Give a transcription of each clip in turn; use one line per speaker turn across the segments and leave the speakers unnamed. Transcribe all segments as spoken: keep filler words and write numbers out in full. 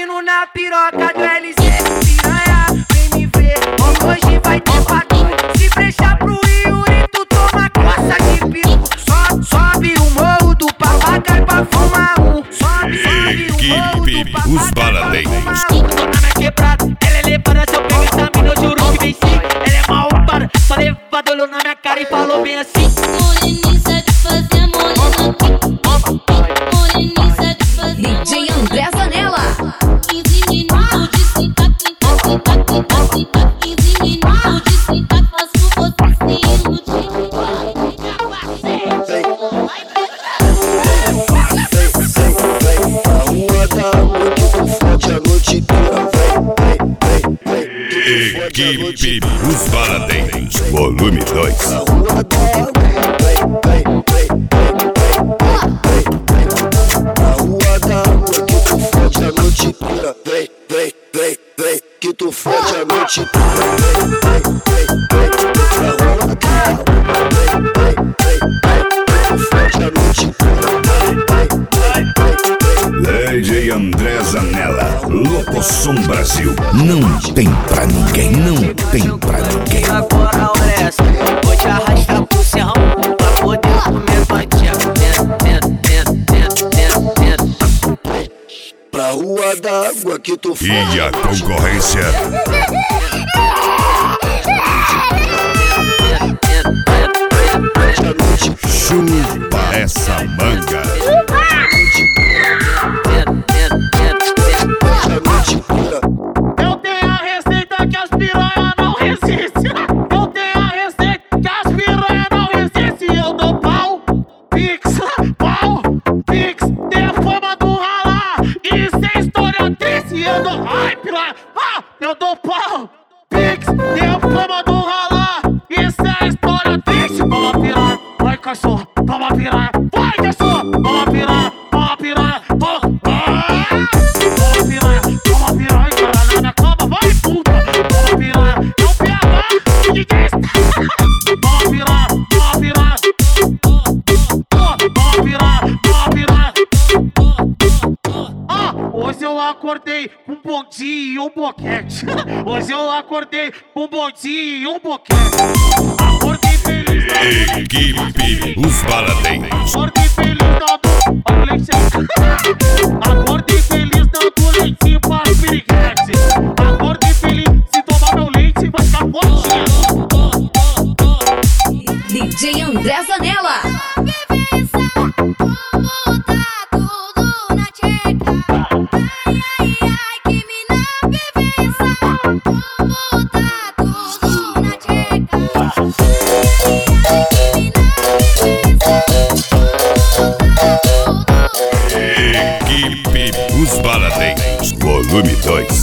Pedindo na piroca do L C. Piranha, vem me ver, hoje vai ter patrulha. Se brechar pro Yuri, tu toma coça de peru. Sobe, sobe o morro do papagaio pra fumar um. Sobe, sobe o morro do papagaio pra fumar um. Tô na minha quebrada, ela é levada. Se eu pegar essa mina, eu juro que vem sim. Ela é malvada, só levada, olhou na minha cara e falou bem assim.
Moreniça de fazer morena. Moreniça de fazer D J André Zanella. quinze minutos de sentar, sentar, sentar, sentar, sentar. quinze minutos de sentar, faço você se iludir.
Equipe Os Baladeiros, volume dois.
Vem, vem, vem, vem, que tu fode a noite inteira.
D J André Zanella, Locosom Brasil. Não tem pra ninguém, não tem pra ninguém.
Agora o resto, vou te arrastar pro serrão pra poder comer tua tia. Dentro, dentro, dentro, dentro, dentro, dentro.
Pra rua d'água que tu fode.
E a concorrência. Chupa essa manga.
Eu tenho a receita que as piranha não resistem. Eu tenho a receita que as piranha não resistem. Eu dou pau, pix, pau, pix. Tem a fama do ralar e sem história triste. Eu dou, ai piranha, ah, eu dou pau, pix. Tem a fama do ralar e sem história triste. Toma piranha, vai cachorro, toma piranha, vai cachorro, toma piranha, toma piranha, toma, ah! Toma piranha, toma piranha, cara na minha cama, vai puta. Toma piranha, é o P H, que que é isso? Toma piranha, toma piranha. Toma piranha, toma piranha. Ah, hoje eu acordei com um bondinho e um boquete. Hoje eu acordei com um bondinho e um boquete. Acordei feliz da
Equipe Os Baladeiros.
Acordei feliz dando, olha o leite. Acordei feliz dando leitinho para os piriguetes. Acordei feliz, se tomar meu leite vai ficar fortinho.
D J André Zanella.
Equipe Os Baladeiros, volume dois.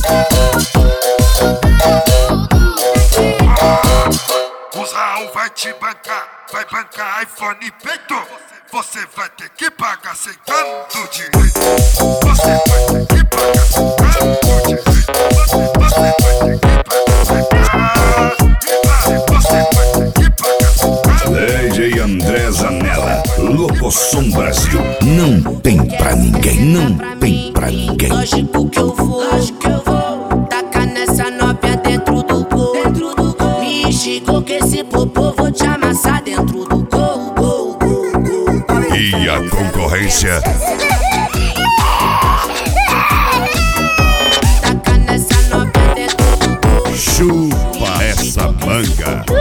O Raul vai te bancar, vai bancar iPhone e peito. Você vai ter que pagar aceitando direito. Você vai ter que pagar aceitando direito. Você vai ter que pagar aceitando. Você vai ter que pagar aceitando.
D J André Zanella, Locosom Brasil. Não tem pra ninguém, não tem pra ninguém.
Lógico que eu vou, lógico que eu vou tacar nessa novinha dentro do gol, dentro do gol. Me esticou que esse popô vou te amassar dentro do gol, gol, gol, gol.
E a concorrência.
Tacar nessa novinha dentro do gol.
Chupa essa manga.